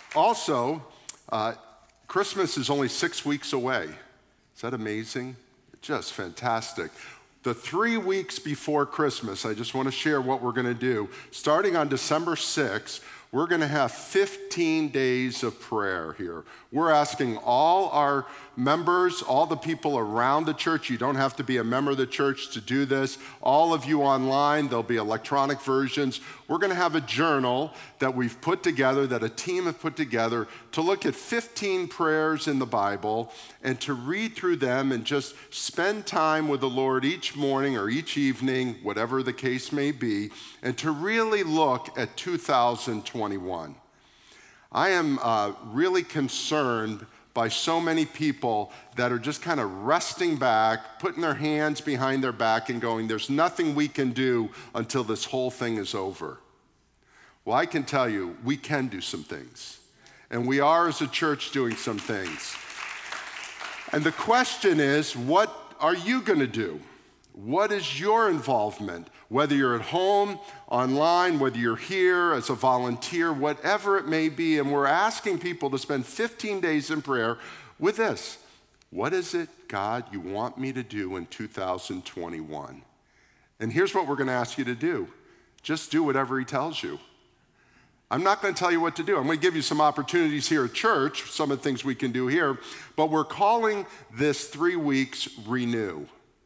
Also, Christmas is only 6 weeks away. Is that amazing? Just fantastic. The 3 weeks before Christmas, I just want to share what we're going to do. Starting on December 6th, we're going to have 15 days of prayer here. We're asking all our members, all the people around the church, you don't have to be a member of the church to do this. All of you online, there'll be electronic versions. We're going to have a journal that we've put together, that a team have put together to look at 15 prayers in the Bible and to read through them and just spend time with the Lord each morning or each evening, whatever the case may be, and to really look at 2021. I am really concerned by so many people that are just kind of resting back, putting their hands behind their back and going, there's nothing we can do until this whole thing is over. Well, I can tell you, we can do some things. And we are, as a church, doing some things. And the question is, what are you going to do? What is your involvement? Whether you're at home, online, whether you're here as a volunteer, whatever it may be, and we're asking people to spend 15 days in prayer with this. What is it, God, you want me to do in 2021? And here's what we're going to ask you to do. Just do whatever he tells you. I'm not going to tell you what to do. I'm going to give you some opportunities here at church, some of the things we can do here, but we're calling this 3 weeks Renew.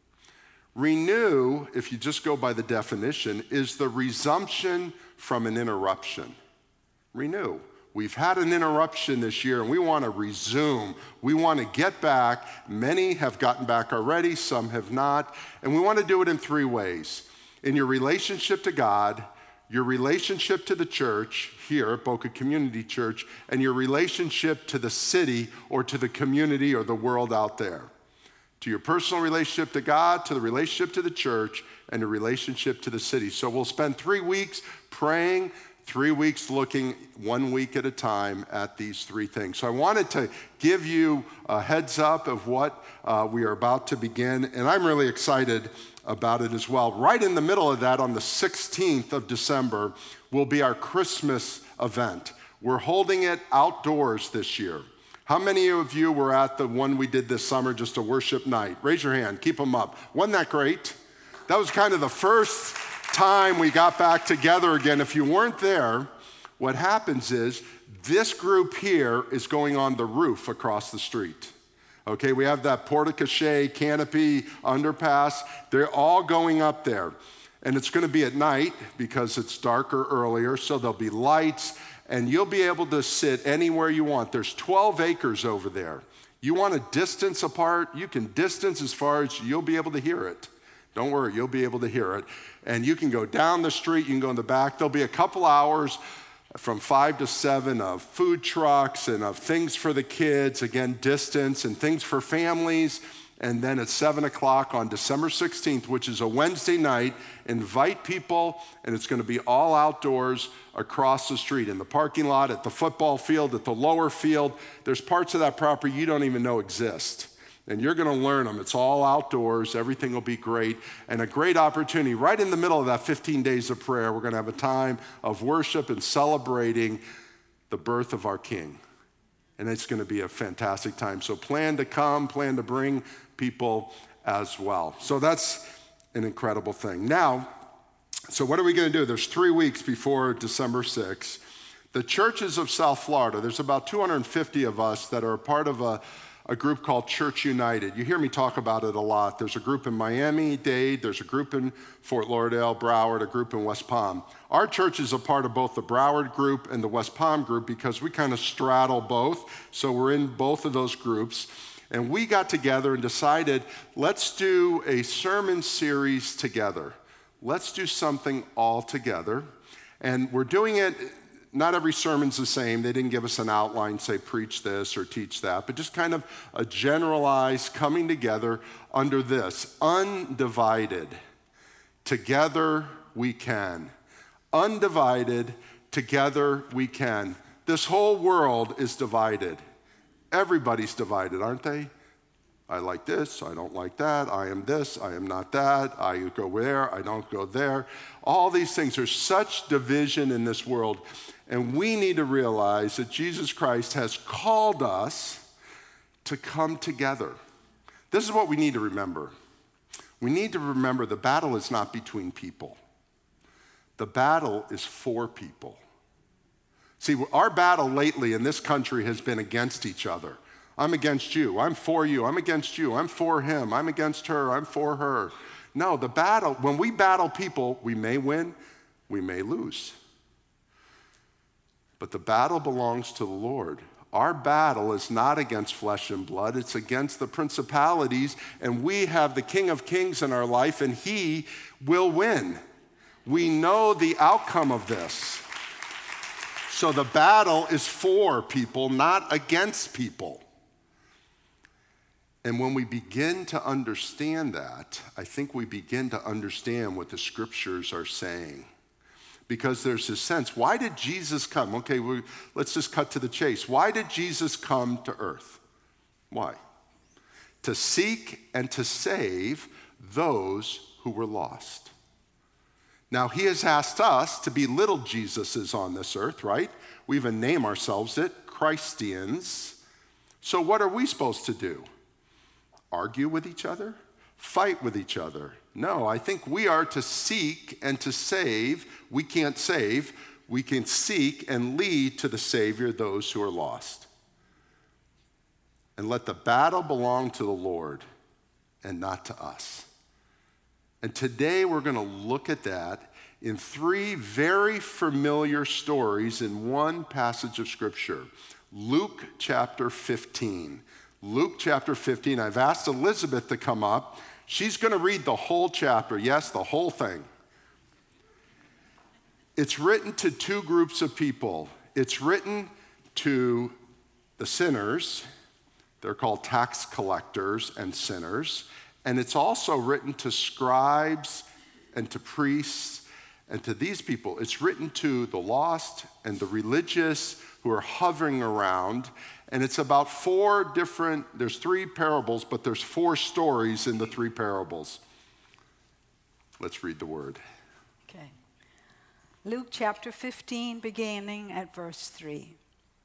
Renew, if you just go by the definition, is the resumption from an interruption. Renew. We've had an interruption this year and we want to resume. We want to get back. Many have gotten back already, some have not. And we want to do it in 3 ways. In your relationship to God, your relationship to the church here at Boca Community Church, and your relationship to the city or to the community or the world out there. To your personal relationship to God, to the relationship to the church, and the relationship to the city. So we'll spend 3 weeks praying, 3 weeks looking 1 week at a time at these 3 things. So I wanted to give you a heads up of what we are about to begin, and I'm really excited about it as well. Right in the middle of that, on the 16th of December, will be our Christmas event. We're holding it outdoors this year. How many of you were at the one we did this summer, just a worship night? Raise your hand, keep them up. Wasn't that great? That was kind of the first time we got back together again. If you weren't there, what happens is this group here is going on the roof across the street. Okay, we have that porte-cochere, canopy, underpass. They're all going up there. And it's going to be at night because it's darker earlier, so there'll be lights. And you'll be able to sit anywhere you want. There's 12 acres over there. You want to distance apart, you can distance as far as you'll be able to hear it. Don't worry, you'll be able to hear it. And you can go down the street, you can go in the back. There'll be a couple hours from 5 to 7 of food trucks and of things for the kids, again, distance, and things for families. And then at 7 o'clock on December 16th, which is a Wednesday night, invite people, and it's going to be all outdoors across the street, in the parking lot, at the football field, at the lower field. There's parts of that property you don't even know exist. And you're going to learn them. It's all outdoors. Everything will be great. And a great opportunity. Right in the middle of that 15 days of prayer, we're going to have a time of worship and celebrating the birth of our King. And it's going to be a fantastic time. So plan to come, plan to bring people as well. So that's an incredible thing. Now, so what are we going to do? There's 3 weeks before December 6th. The churches of South Florida, there's about 250 of us that are a part of a group called Church United. You hear me talk about it a lot. There's a group in Miami-Dade, there's a group in Fort Lauderdale, Broward, a group in West Palm. Our church is a part of both the Broward group and the West Palm group because we kind of straddle both, so we're in both of those groups. And we got together and decided, let's do a sermon series together. Let's do something all together. And we're doing it, not every sermon's the same. They didn't give us an outline, say preach this or teach that, but just kind of a generalized coming together under this, undivided. Together we can. Undivided, together we can. This whole world is divided. Everybody's divided, aren't they? I like this, I don't like that, I am this, I am not that, I go there, I don't go there. All these things, there's such division in this world. And we need to realize that Jesus Christ has called us to come together. This is what we need to remember. We need to remember the battle is not between people. The battle is for people. See, our battle lately in this country has been against each other. I'm against you, I'm for you, I'm against you, I'm for him, I'm against her, I'm for her. No, the battle, when we battle people, we may win, we may lose. But the battle belongs to the Lord. Our battle is not against flesh and blood, it's against the principalities, and we have the King of Kings in our life, and he will win. We know the outcome of this. So the battle is for people, not against people. And when we begin to understand that, I think we begin to understand what the scriptures are saying. Because there's this sense, why did Jesus come? Okay, let's just cut to the chase. Why did Jesus come to earth? Why? To seek and to save those who were lost. Now, he has asked us to be little Jesuses on this earth, right? We even name ourselves it, Christians. So what are we supposed to do? Argue with each other? Fight with each other? No, I think we are to seek and to save. We can't save. We can seek and lead to the Savior those who are lost. And let the battle belong to the Lord and not to us. And today we're going to look at that in three very familiar stories in one passage of Scripture. Luke chapter 15. Luke chapter 15. I've asked Elizabeth to come up. She's going to read the whole chapter. Yes, the whole thing. It's written to two groups of people. It's written to the sinners. They're called tax collectors and sinners. And it's also written to scribes and to priests and to these people. It's written to the lost and the religious who are hovering around. And it's about there's three parables, but there's 4 stories in the 3 parables. Let's read the word. Okay. Luke chapter 15, beginning at verse 3.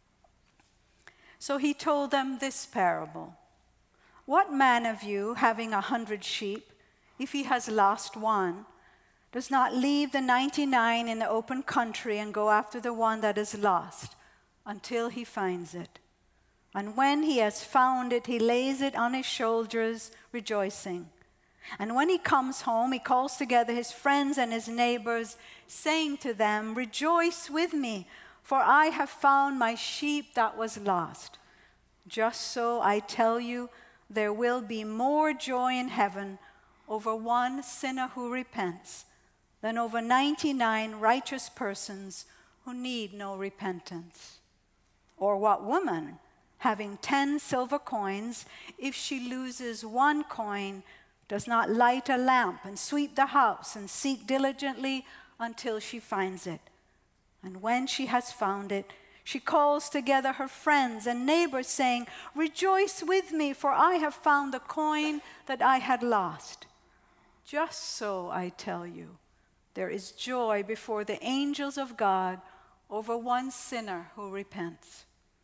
So he told them this parable. What man of you, having 100 sheep, if he has lost one, does not leave the 99 in the open country and go after the one that is lost until he finds it? And when he has found it, he lays it on his shoulders, rejoicing. And when he comes home, he calls together his friends and his neighbors, saying to them, Rejoice with me, for I have found my sheep that was lost. Just so, I tell you, there will be more joy in heaven over one sinner who repents than over 99 righteous persons who need no repentance. Or what woman, having 10 silver coins, if she loses one coin, does not light a lamp and sweep the house and seek diligently until she finds it? And when she has found it, she calls together her friends and neighbors, saying, Rejoice with me, for I have found the coin that I had lost. Just so, I tell you, there is joy before the angels of God over one sinner who repents.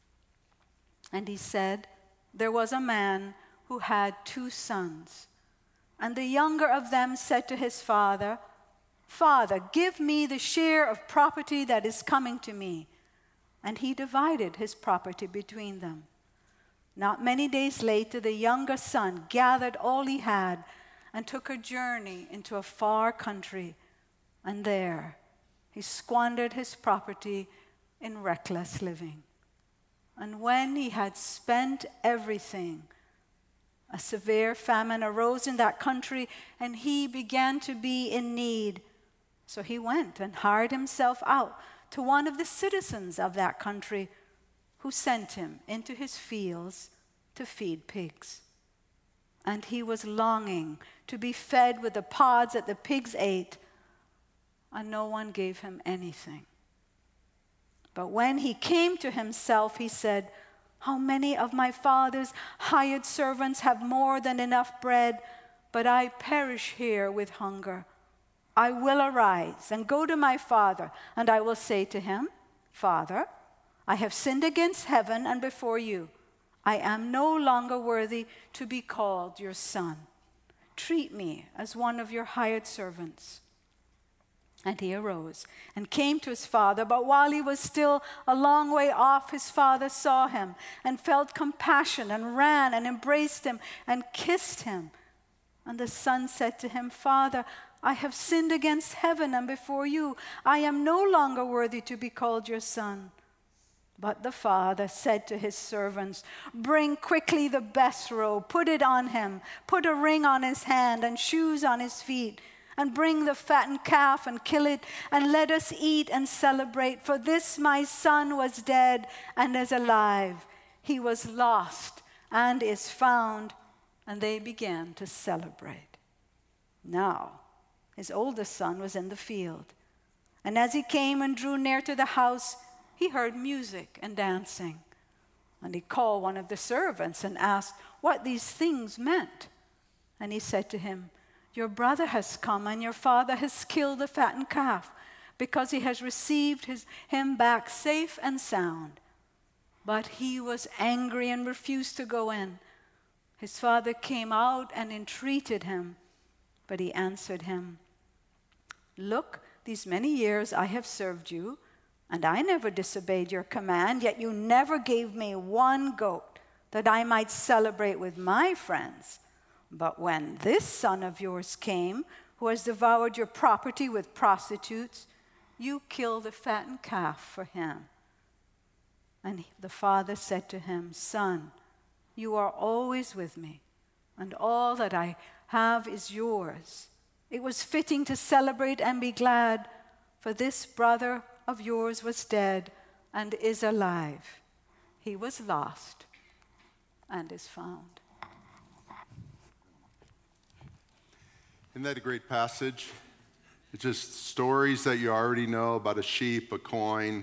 And he said, There was a man who had 2 sons. And the younger of them said to his father, Father, give me the share of property that is coming to me. And he divided his property between them. Not many days later, the younger son gathered all he had and took a journey into a far country. And there he squandered his property in reckless living. And when he had spent everything, a severe famine arose in that country, and he began to be in need. So he went and hired himself out to one of the citizens of that country, who sent him into his fields to feed pigs. And he was longing to be fed with the pods that the pigs ate, and no one gave him anything. But when he came to himself, he said, How many of my father's hired servants have more than enough bread, but I perish here with hunger? I will arise and go to my father, and I will say to him, Father, I have sinned against heaven and before you. I am no longer worthy to be called your son. Treat me as one of your hired servants. And he arose and came to his father. But while he was still a long way off, his father saw him and felt compassion and ran and embraced him and kissed him. And the son said to him, Father, I have sinned against heaven and before you. I am no longer worthy to be called your son. But the father said to his servants, Bring quickly the best robe, put it on him, put a ring on his hand and shoes on his feet, and bring the fattened calf and kill it, and let us eat and celebrate. For this my son was dead and is alive. He was lost and is found. And they began to celebrate. Now his oldest son was in the field. And as he came and drew near to the house, he heard music and dancing. And he called one of the servants and asked what these things meant. And he said to him, Your brother has come, and your father has killed the fattened calf, because he has received him back safe and sound. But he was angry and refused to go in. His father came out and entreated him, but he answered him, Look, these many years I have served you, and I never disobeyed your command, yet you never gave me one goat that I might celebrate with my friends. But when this son of yours came, who has devoured your property with prostitutes, you killed the fattened calf for him. And the father said to him, Son, you are always with me, and all that I have is yours. It was fitting to celebrate and be glad, for this brother of yours was dead and is alive. He was lost and is found. Isn't that a great passage? It's just stories that you already know about a sheep, a coin,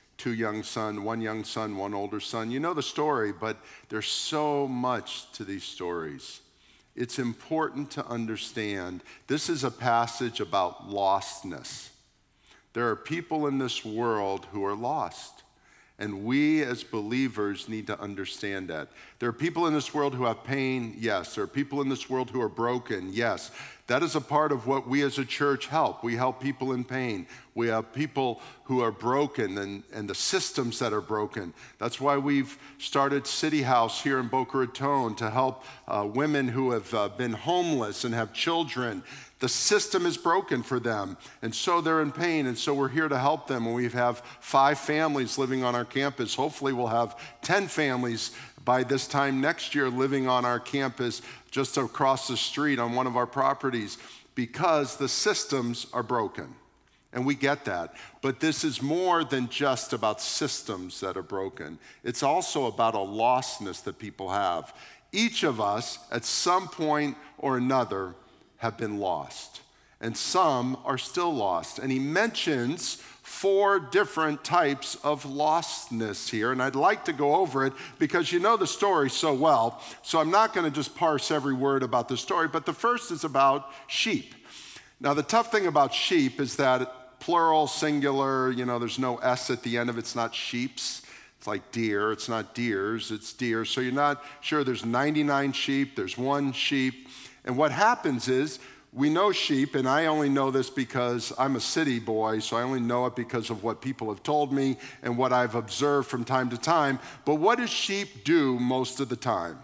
one young son, one older son. You know the story, but there's so much to these stories. It's important to understand this is a passage about lostness. There are people in this world who are lost, and we as believers need to understand that. There are people in this world who have pain, yes. There are people in this world who are broken, yes. That is a part of what we as a church help. We help people in pain. We have people who are broken and the systems that are broken. That's why we've started City House here in Boca Raton to help women who have been homeless and have children. The system is broken for them, and so they're in pain, and so we're here to help them. And we have 5 families living on our campus. Hopefully we'll have 10 families by this time next year living on our campus just across the street on one of our properties, because the systems are broken. And we get that. But this is more than just about systems that are broken. It's also about a lostness that people have. Each of us, at some point or another, have been lost. And some are still lost. And he mentions 4 different types of lostness here, and I'd like to go over it because you know the story so well, so I'm not going to just parse every word about the story, but the first is about sheep. Now, the tough thing about sheep is that plural, singular, there's no S at the end of it. It's not sheeps. It's like deer. It's not deers. It's deer. So you're not sure there's 99 sheep. There's 1 sheep. And what happens is, we know sheep, and I only know this because I'm a city boy, so I only know it because of what people have told me and what I've observed from time to time. But what do sheep do most of the time?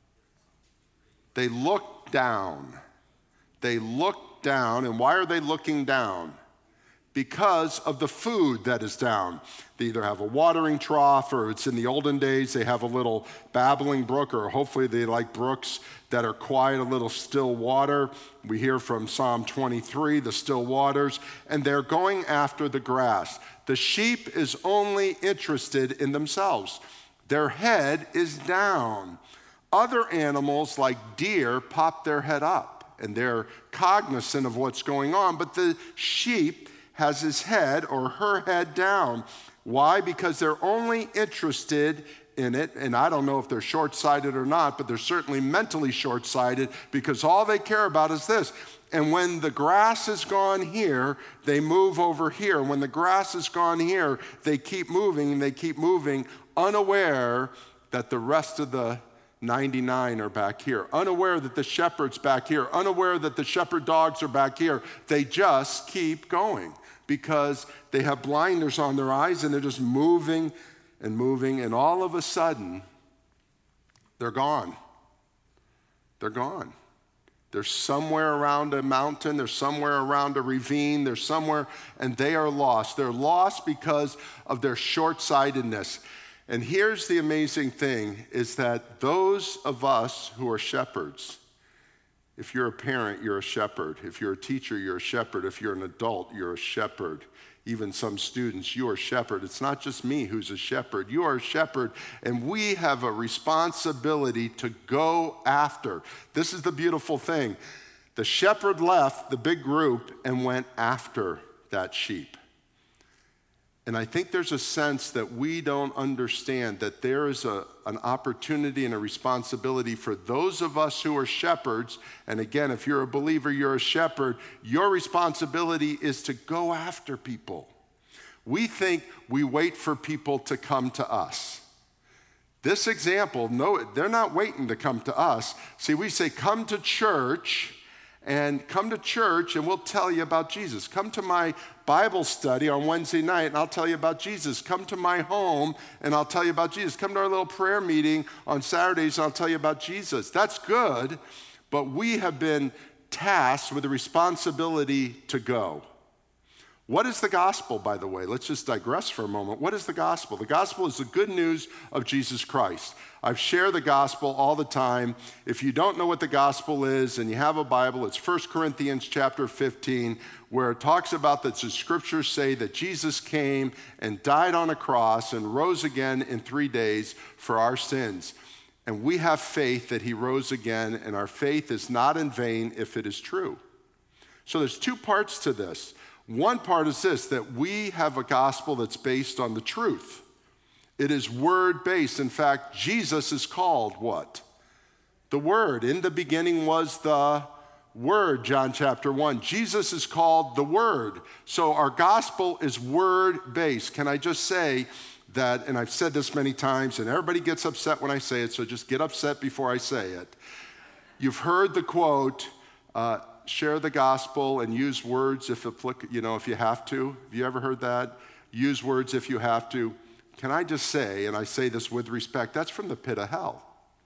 They look down. They look down, and why are they looking down? Because of the food that is down. They either have a watering trough, or it's in the olden days, they have a little babbling brook, or hopefully they like brooks that are quiet, a little still water. We hear from Psalm 23, the still waters, and they're going after the grass. The sheep is only interested in themselves. Their head is down. Other animals like deer pop their head up, and they're cognizant of what's going on, but the sheep has his head or her head down. Why? Because they're only interested in it, and I don't know if they're short-sighted or not, but they're certainly mentally short-sighted because all they care about is this. And when the grass is gone here, they move over here. When the grass is gone here, they keep moving, unaware that the rest of the 99 are back here, unaware that the shepherd's back here, unaware that the shepherd dogs are back here. They just keep going because they have blinders on their eyes and they're just moving, and all of a sudden, they're gone. They're gone. They're somewhere around a mountain, they're somewhere around a ravine, they're somewhere, and they are lost. They're lost because of their short-sightedness. And here's the amazing thing, is that those of us who are shepherds, if you're a parent, you're a shepherd. If you're a teacher, you're a shepherd. If you're an adult, you're a shepherd. Even some students, you are a shepherd. It's not just me who's a shepherd. You are a shepherd, and we have a responsibility to go after. This is the beautiful thing. The shepherd left the big group and went after that sheep. And I think there's a sense that we don't understand that there is an opportunity and a responsibility for those of us who are shepherds. And again, if you're a believer, you're a shepherd. Your responsibility is to go after people. We think we wait for people to come to us. This example, no, they're not waiting to come to us. See, we say, come to church. And we'll tell you about Jesus. Come to my Bible study on Wednesday night and I'll tell you about Jesus. Come to my home and I'll tell you about Jesus. Come to our little prayer meeting on Saturdays and I'll tell you about Jesus. That's good, but we have been tasked with the responsibility to go. What is the gospel, by the way? Let's just digress for a moment. What is the gospel? The gospel is the good news of Jesus Christ. I share the gospel all the time. If you don't know what the gospel is and you have a Bible, it's 1 Corinthians chapter 15, where it talks about that the scriptures say that Jesus came and died on a cross and rose again in 3 days for our sins. And we have faith that he rose again, and our faith is not in vain if it is true. So there's two parts to this. One part is this, that we have a gospel that's based on the truth. It is word-based. In fact, Jesus is called what? The Word. In the beginning was the Word, John chapter 1. Jesus is called the Word. So our gospel is word-based. Can I just say that, and I've said this many times, and everybody gets upset when I say it, so just get upset before I say it. You've heard the quote, share the gospel and use words if you have to. Have you ever heard that? Use words if you have to. Can I just say, and I say this with respect, that's from the pit of hell.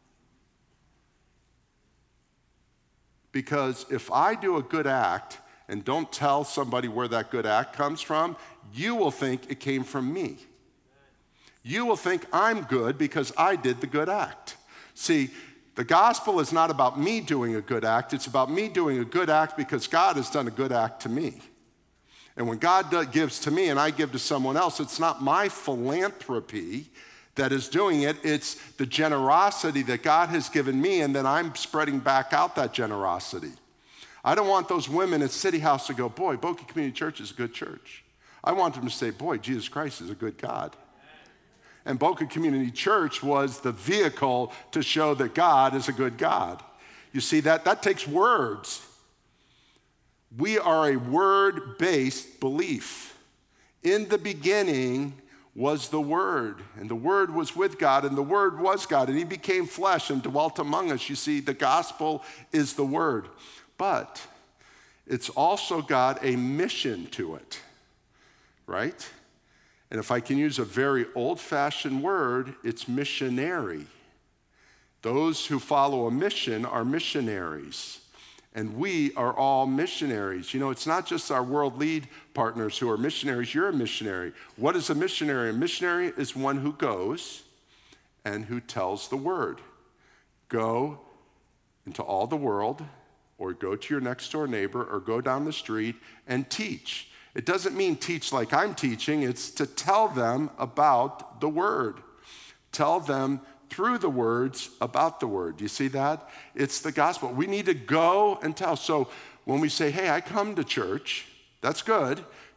Because if I do a good act and don't tell somebody where that good act comes from, you will think it came from me. You will think I'm good because I did the good act. See, the gospel is not about me doing a good act. It's about me doing a good act because God has done a good act to me. And when God gives to me and I give to someone else, it's not my philanthropy that is doing it. It's the generosity that God has given me, and then I'm spreading back out that generosity. I don't want those women at City House to go, boy, Boca Community Church is a good church. I want them to say, boy, Jesus Christ is a good God. And Boca Community Church was the vehicle to show that God is a good God. You see, that takes words. We are a word-based belief. In the beginning was the Word, and the Word was with God, and the Word was God, and he became flesh and dwelt among us. You see, the gospel is the Word. But it's also got a mission to it, right? And if I can use a very old-fashioned word, it's missionary. Those who follow a mission are missionaries. And we are all missionaries. You know, it's not just our world lead partners who are missionaries. You're a missionary. What is a missionary? A missionary is one who goes and who tells the word. Go into all the world, or go to your next door neighbor, or go down the street and teach. It doesn't mean teach like I'm teaching. It's to tell them about the word. Tell them through the words about the word. Do you see that? It's the gospel. We need to go and tell. So when we say, hey, I come to church, that's good.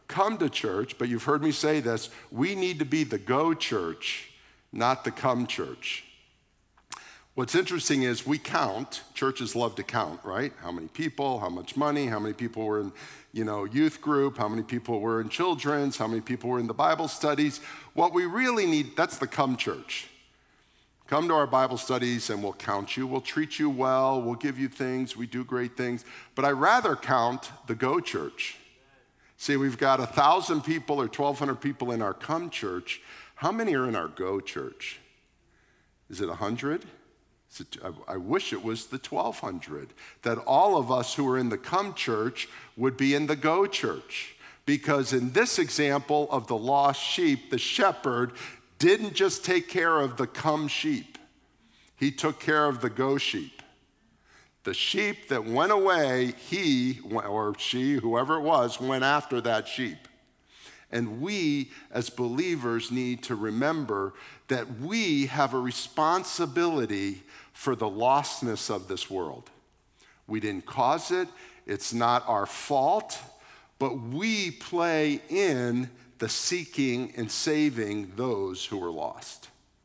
come to church, but you've heard me say this, we need to be the go church, not the come church. What's interesting is we count, churches love to count, right? How many people, how much money, how many people were in, youth group, how many people were in children's, how many people were in the Bible studies. What we really need, that's the come church. Come to our Bible studies and we'll count you, we'll treat you well, we'll give you things, we do great things. But I rather count the go church. See, we've got 1,000 people or 1,200 people in our come church. How many are in our go church? Is it 100? I wish it was the 1,200, that all of us who are in the come church would be in the go church. Because in this example of the lost sheep, the shepherd didn't just take care of the come sheep. He took care of the go sheep. The sheep that went away, he or she, whoever it was, went after that sheep. And we, as believers, need to remember that we have a responsibility for the lostness of this world. We didn't cause it. It's not our fault. But we play in the seeking and saving those who are lost.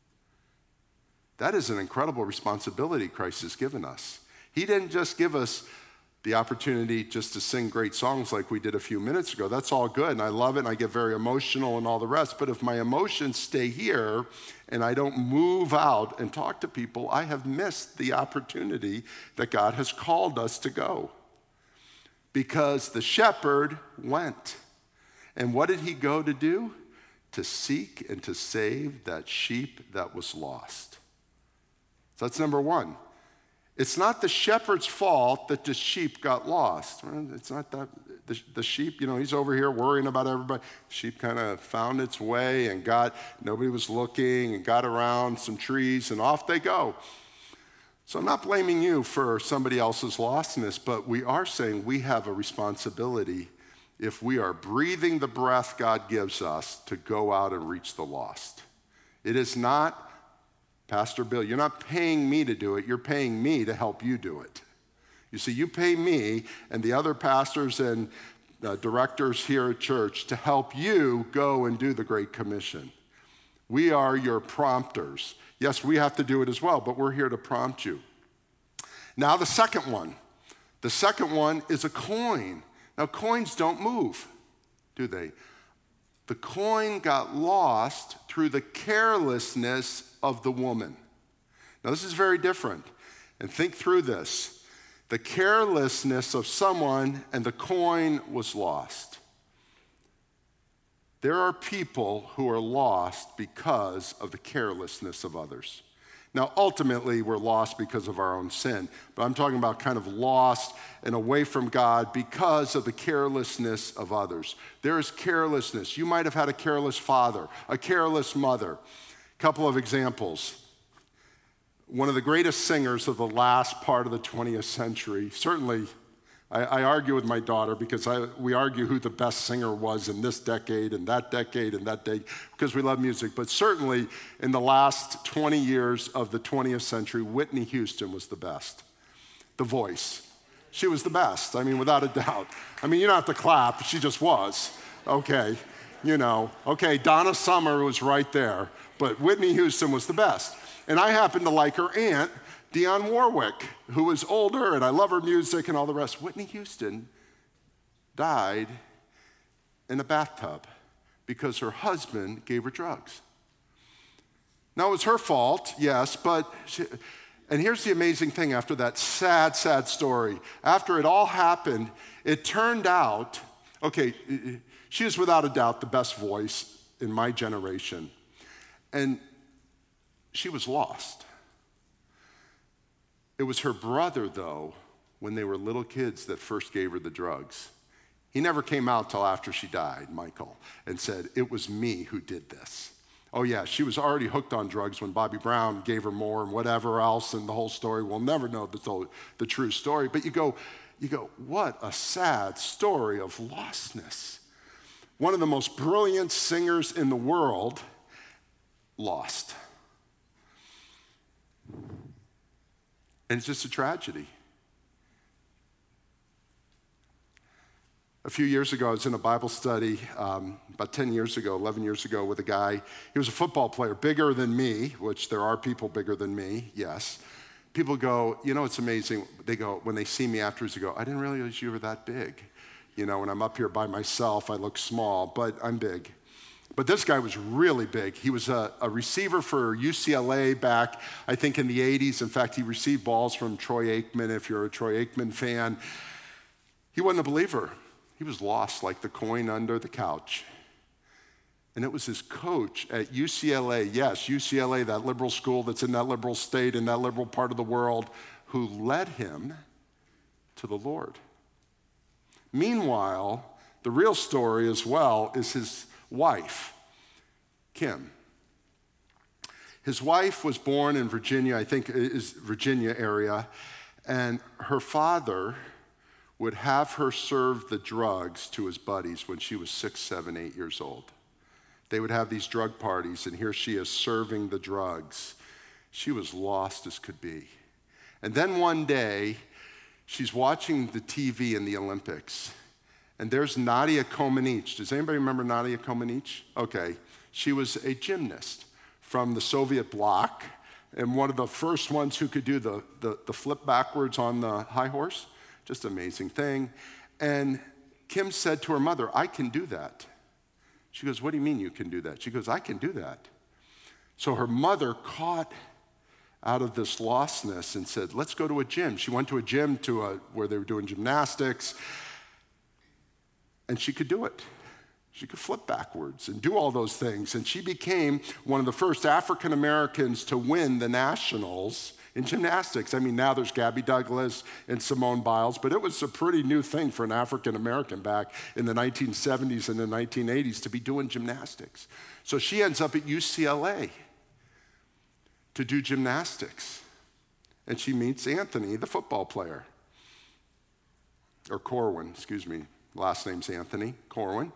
That is an incredible responsibility Christ has given us. He didn't just give us the opportunity just to sing great songs like we did a few minutes ago. That's all good, and I love it, and I get very emotional and all the rest. But if my emotions stay here and I don't move out and talk to people, I have missed the opportunity that God has called us to go. Because the shepherd went. And what did he go to do? To seek and to save that sheep that was lost. So that's number one. It's not the shepherd's fault that the sheep got lost. It's not that. The sheep, he's over here worrying about everybody. The sheep kind of found its way and nobody was looking and got around some trees and off they go. So I'm not blaming you for somebody else's lostness, but we are saying we have a responsibility if we are breathing the breath God gives us to go out and reach the lost. It is not, Pastor Bill, you're not paying me to do it, you're paying me to help you do it. You see, you pay me and the other pastors and directors here at church to help you go and do the Great Commission. We are your prompters. Yes, we have to do it as well, but we're here to prompt you. Now the second one. The second one is a coin. Now coins don't move, do they? The coin got lost through the carelessness of the woman. Now this is very different. And think through this. The carelessness of someone and the coin was lost. There are people who are lost because of the carelessness of others. Now, ultimately, we're lost because of our own sin, but I'm talking about kind of lost and away from God because of the carelessness of others. There is carelessness. You might have had a careless father, a careless mother. A couple of examples. One of the greatest singers of the last part of the 20th century, certainly I argue with my daughter because we argue who the best singer was in this decade and that decade and that decade because we love music. But certainly in the last 20 years of the 20th century, Whitney Houston was the best. The voice. She was the best, without a doubt. You don't have to clap, she just was. Okay, Okay, Donna Summer was right there, but Whitney Houston was the best. And I happen to like her aunt, Dionne Warwick, who was older, and I love her music and all the rest. Whitney Houston died in a bathtub because her husband gave her drugs. Now, it was her fault, yes, and here's the amazing thing after that sad, sad story. After it all happened, it turned out, she is without a doubt the best voice in my generation, and she was lost. It was her brother, though, when they were little kids that first gave her the drugs. He never came out till after she died, Michael, and said, "It was me who did this." Oh yeah, she was already hooked on drugs when Bobby Brown gave her more and whatever else, and the whole story. We'll never know the true story. But you go, what a sad story of lostness. One of the most brilliant singers in the world lost. And it's just a tragedy. A few years ago, I was in a Bible study, about 10 years ago, 11 years ago, with a guy. He was a football player, bigger than me, which there are people bigger than me, yes. People go, it's amazing. They go, when they see me afterwards, they go, I didn't realize you were that big. When I'm up here by myself, I look small, but I'm big. But this guy was really big. He was a receiver for UCLA back, I think, in the 80s. In fact, he received balls from Troy Aikman, if you're a Troy Aikman fan. He wasn't a believer. He was lost like the coin under the couch. And it was his coach at UCLA, yes, UCLA, that liberal school that's in that liberal state, in that liberal part of the world, who led him to the Lord. Meanwhile, the real story as well is his wife, Kim. His wife was born in Virginia, I think is Virginia area, and her father would have her serve the drugs to his buddies when she was 6, 7, 8 years old. They would have these drug parties, and here she is serving the drugs. She was lost as could be. And then one day, she's watching the TV in the Olympics, and there's Nadia Comaneci. Does anybody remember Nadia Comaneci? Okay. She was a gymnast from the Soviet bloc, and one of the first ones who could do the flip backwards on the high horse. Just an amazing thing. And Kim said to her mother, I can do that. She goes, what do you mean you can do that? She goes, I can do that. So her mother caught out of this lostness and said, let's go to a gym. She went to a gym where they were doing gymnastics, and she could do it. She could flip backwards and do all those things. And she became one of the first African Americans to win the nationals in gymnastics. I mean, now there's Gabby Douglas and Simone Biles, but it was a pretty new thing for an African American back in the 1970s and the 1980s to be doing gymnastics. So she ends up at UCLA to do gymnastics. And she meets Anthony, the football player. Or Corwin, excuse me. Last name's Anthony, Corwin.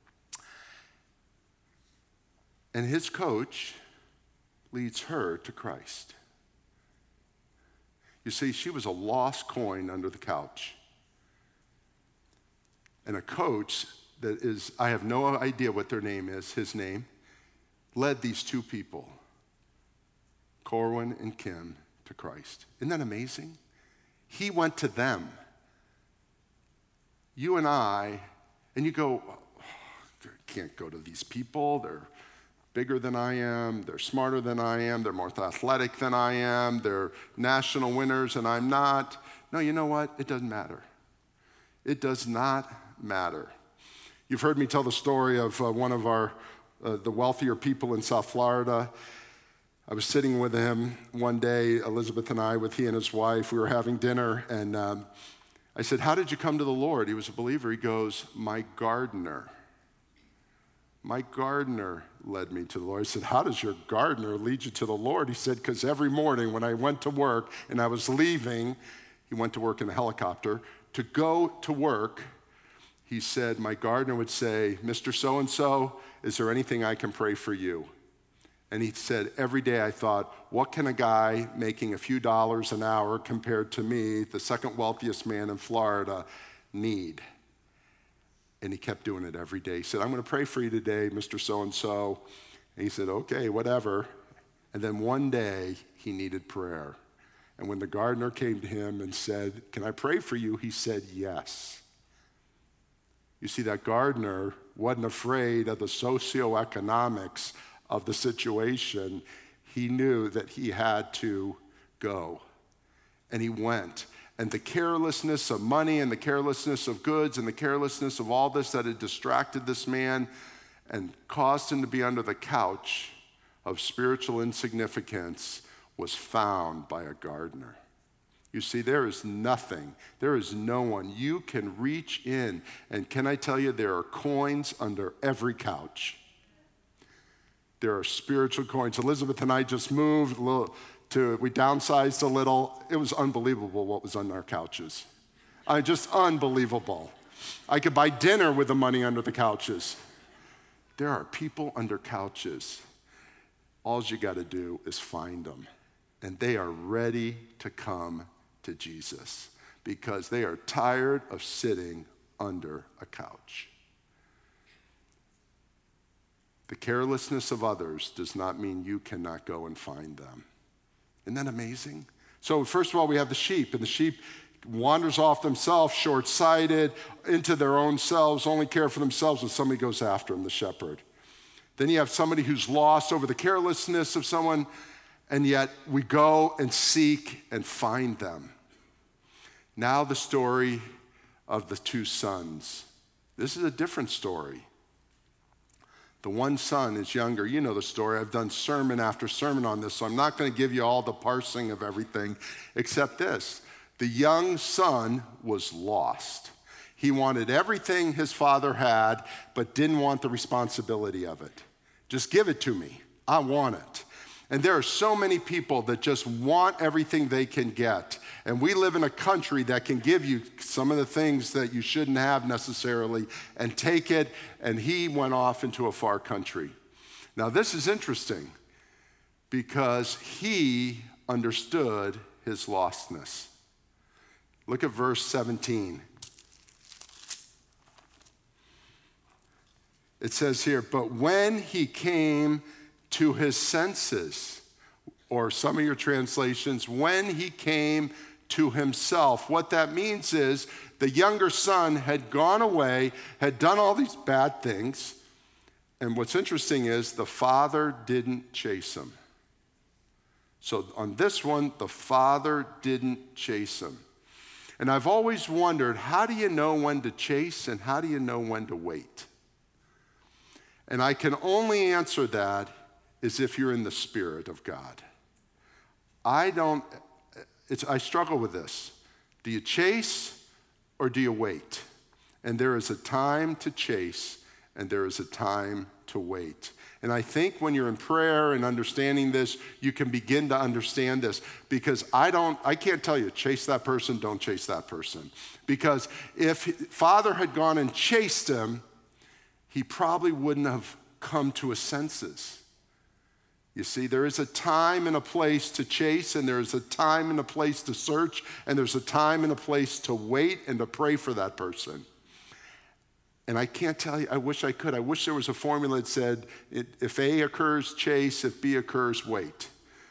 And his coach leads her to Christ. You see, she was a lost coin under the couch. And a coach that is, I have no idea what their name is, his name, led these two people, Corwin and Kim, to Christ. Isn't that amazing? He went to them. You and I, and you go, I can't go to these people. They're bigger than I am, they're smarter than I am, they're more athletic than I am, they're national winners and I'm not. No, you know what? It doesn't matter. It does not matter. You've heard me tell the story of one of the wealthier people in South Florida. I was sitting with him one day, Elizabeth and I, with he and his wife. We were having dinner, and I said, how did you come to the Lord? He was a believer. He goes, my gardener led me to the Lord. I said, how does your gardener lead you to the Lord? He said, because every morning when I went to work and I was leaving, he went to work in a helicopter, to go to work, he said, my gardener would say, Mr. So-and-so, is there anything I can pray for you? And he said, every day I thought, what can a guy making a few dollars an hour compared to me, the second wealthiest man in Florida, need? And he kept doing it every day. He said, I'm going to pray for you today, Mr. So-and-so. And he said, okay, whatever. And then one day, he needed prayer. And when the gardener came to him and said, can I pray for you? He said, yes. You see, that gardener wasn't afraid of the socioeconomics of the situation. He knew that he had to go. And he went. And the carelessness of money and the carelessness of goods and the carelessness of all this that had distracted this man and caused him to be under the couch of spiritual insignificance was found by a gardener. You see, there is nothing, there is no one. You can reach in, and can I tell you, there are coins under every couch. There are spiritual coins. Elizabeth and I just moved we downsized a little. It was unbelievable what was on our couches. Just unbelievable. I could buy dinner with the money under the couches. There are people under couches. All you got to do is find them. And they are ready to come to Jesus because they are tired of sitting under a couch. The carelessness of others does not mean you cannot go and find them. Isn't that amazing? So first of all, we have the sheep, and the sheep wanders off themselves, short-sighted, into their own selves, only care for themselves when somebody goes after them, the shepherd. Then you have somebody who's lost over the carelessness of someone, and yet we go and seek and find them. Now the story of the two sons. This is a different story. The one son is younger. You know the story. I've done sermon after sermon on this, so I'm not going to give you all the parsing of everything except this. The young son was lost. He wanted everything his father had, but didn't want the responsibility of it. Just give it to me. I want it. And there are so many people that just want everything they can get. And we live in a country that can give you some of the things that you shouldn't have necessarily and take it, and he went off into a far country. Now this is interesting because he understood his lostness. Look at verse 17. It says here, but when he came to his senses, or some of your translations, when he came to himself. What that means is the younger son had gone away, had done all these bad things, and what's interesting is the father didn't chase him. So on this one, the father didn't chase him. And I've always wondered, how do you know when to chase and how do you know when to wait? And I can only answer that is if you're in the Spirit of God. I struggle with this. Do you chase or do you wait? And there is a time to chase and there is a time to wait. And I think when you're in prayer and understanding this, you can begin to understand this because I can't tell you, chase that person, don't chase that person. Because if Father had gone and chased him, he probably wouldn't have come to his senses. You see, there is a time and a place to chase, and there is a time and a place to search, and there's a time and a place to wait and to pray for that person. And I can't tell you, I wish I could. I wish there was a formula that said, if A occurs, chase, if B occurs, wait.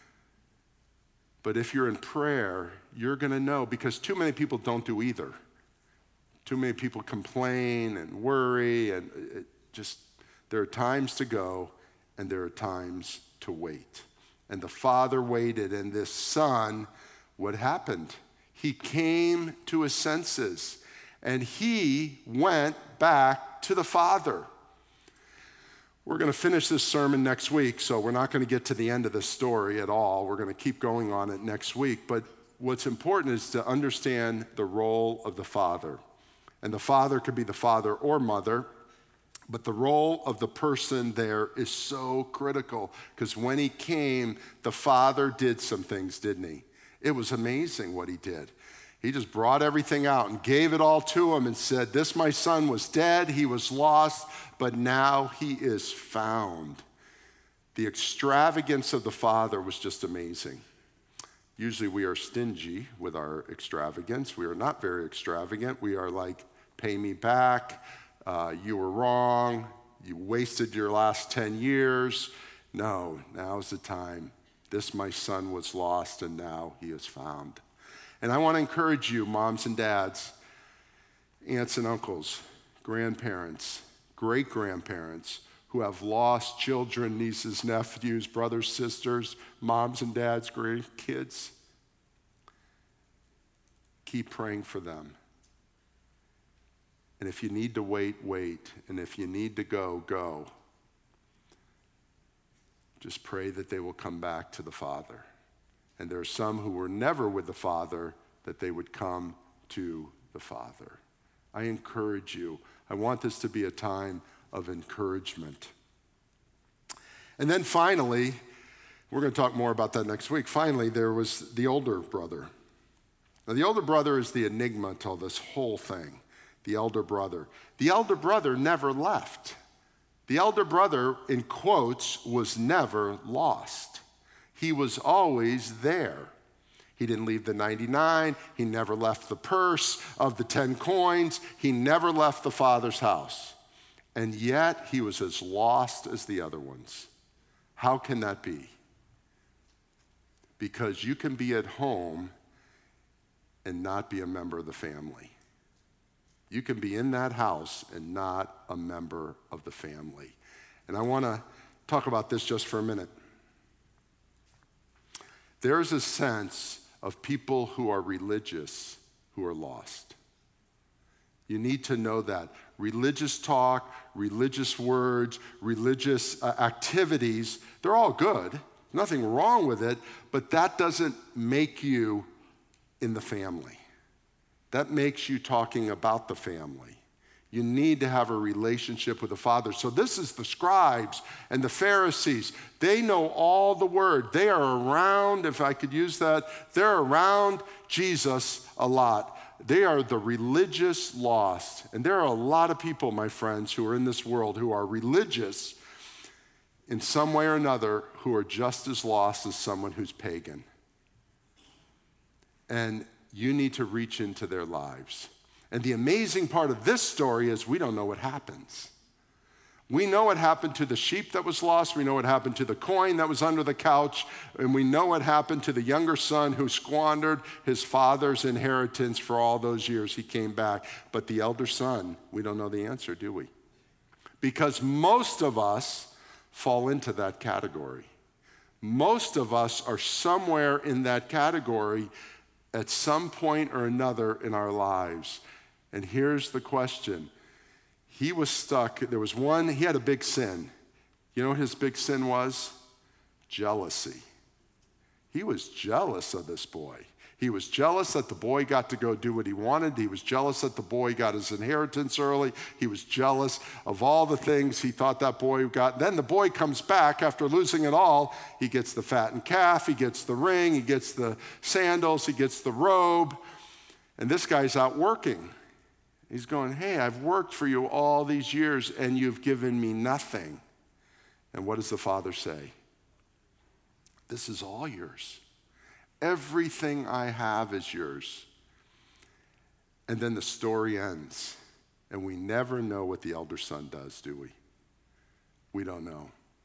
But if you're in prayer, you're going to know, because too many people don't do either. Too many people complain and worry, and there are times to go, and there are times to wait. And the father waited, and this son, what happened? He came to his senses, and he went back to the father. We're going to finish this sermon next week, so we're not going to get to the end of this story at all. We're going to keep going on it next week. But what's important is to understand the role of the father. And the father could be the father or mother, but the role of the person there is so critical because when he came, the father did some things, didn't he? It was amazing what he did. He just brought everything out and gave it all to him and said, this my son was dead, he was lost, but now he is found. The extravagance of the father was just amazing. Usually we are stingy with our extravagance. We are not very extravagant. We are like, pay me back. You were wrong. You wasted your last 10 years. No, now's the time. This my son was lost and now he is found. And I want to encourage you, moms and dads, aunts and uncles, grandparents, great-grandparents who have lost children, nieces, nephews, brothers, sisters, moms and dads, grandkids. Keep praying for them. And if you need to wait, wait. And if you need to go, go. Just pray that they will come back to the Father. And there are some who were never with the Father, that they would come to the Father. I encourage you. I want this to be a time of encouragement. And then finally, we're going to talk more about that next week. Finally, there was the older brother. Now, the older brother is the enigma to this whole thing. The elder brother. The elder brother never left. The elder brother, in quotes, was never lost. He was always there. He didn't leave the 99. He never left the purse of the 10 coins. He never left the Father's house. And yet he was as lost as the other ones. How can that be? Because you can be at home and not be a member of the family. You can be in that house and not a member of the family. And I want to talk about this just for a minute. There's a sense of people who are religious who are lost. You need to know that. Religious talk, religious words, religious activities, they're all good. Nothing wrong with it, but that doesn't make you in the family. That makes you talking about the family. You need to have a relationship with the Father. So this is the scribes and the Pharisees. They know all the word. They are around, if I could use that, they're around Jesus a lot. They are the religious lost. And there are a lot of people, my friends, who are in this world who are religious in some way or another who are just as lost as someone who's pagan. And you need to reach into their lives. And the amazing part of this story is we don't know what happens. We know what happened to the sheep that was lost. We know what happened to the coin that was under the couch. And we know what happened to the younger son who squandered his father's inheritance for all those years. He came back. But the elder son, we don't know the answer, do we? Because most of us fall into that category. Most of us are somewhere in that category at some point or another in our lives. And here's the question. He was stuck. There was one, he had a big sin. You know what his big sin was? Jealousy. He was jealous of this boy. He was jealous that the boy got to go do what he wanted. He was jealous that the boy got his inheritance early. He was jealous of all the things he thought that boy got. Then the boy comes back after losing it all. He gets the fattened calf. He gets the ring. He gets the sandals. He gets the robe. And this guy's out working. He's going, hey, I've worked for you all these years and you've given me nothing. And what does the father say? This is all yours. Everything I have is yours. And then the story ends. And we never know what the elder son does, do we? We don't know.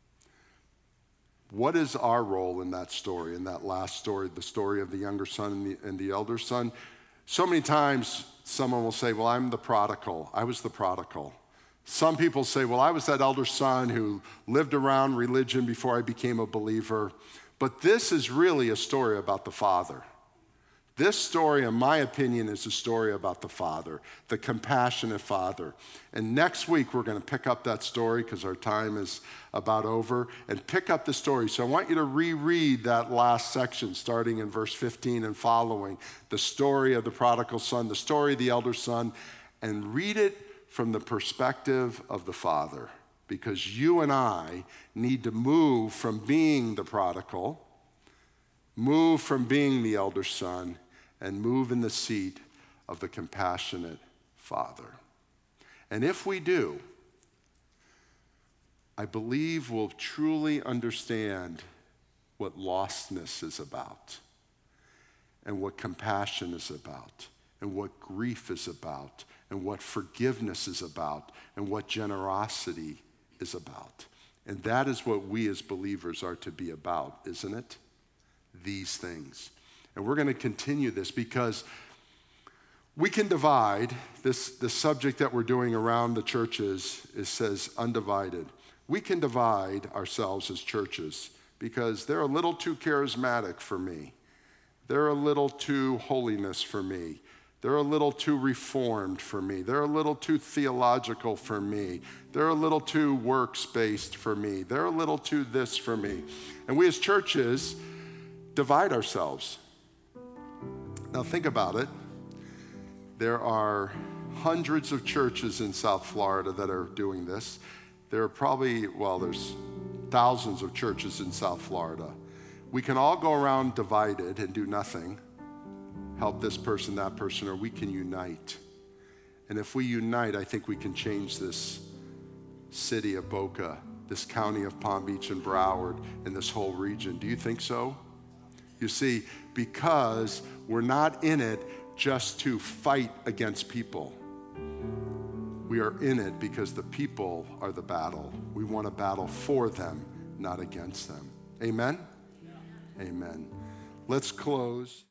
What is our role in that story, in that last story, the story of the younger son and the elder son? So many times someone will say, well, I'm the prodigal. I was the prodigal. Some people say, well, I was that elder son who lived around religion before I became a believer. But this is really a story about the Father. This story, in my opinion, is a story about the Father, the compassionate Father. And next week, we're going to pick up that story because our time is about over, and pick up the story. So I want you to reread that last section, starting in verse 15 and following, the story of the prodigal son, the story of the elder son, and read it from the perspective of the Father. Because you and I need to move from being the prodigal, move from being the elder son, and move in the seat of the compassionate Father. And if we do, I believe we'll truly understand what lostness is about, and what compassion is about, and what grief is about, and what forgiveness is about, and what generosity is about. And that is what we as believers are to be about, isn't it? These things. And we're going to continue this because we can divide this. The subject that we're doing around the churches says undivided. We can divide ourselves as churches because they're a little too charismatic for me. They're a little too holiness for me. They're a little too reformed for me. They're a little too theological for me. They're a little too works-based for me. They're a little too this for me. And we as churches divide ourselves. Now think about it. There are hundreds of churches in South Florida that are doing this. There are probably, there's thousands of churches in South Florida. We can all go around divided and do nothing, help this person, that person, or we can unite. And if we unite, I think we can change this city of Boca, this county of Palm Beach and Broward, and this whole region. Do you think so? You see, because we're not in it just to fight against people. We are in it because the people are the battle. We want to battle for them, not against them. Amen? Amen. Let's close.